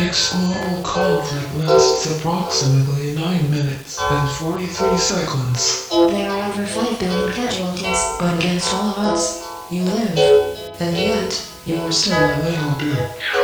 next global conflict lasts approximately 9 minutes and 43 seconds. There are over 5 billion casualties, but against all odds, you live. And yet, you are still A little bit.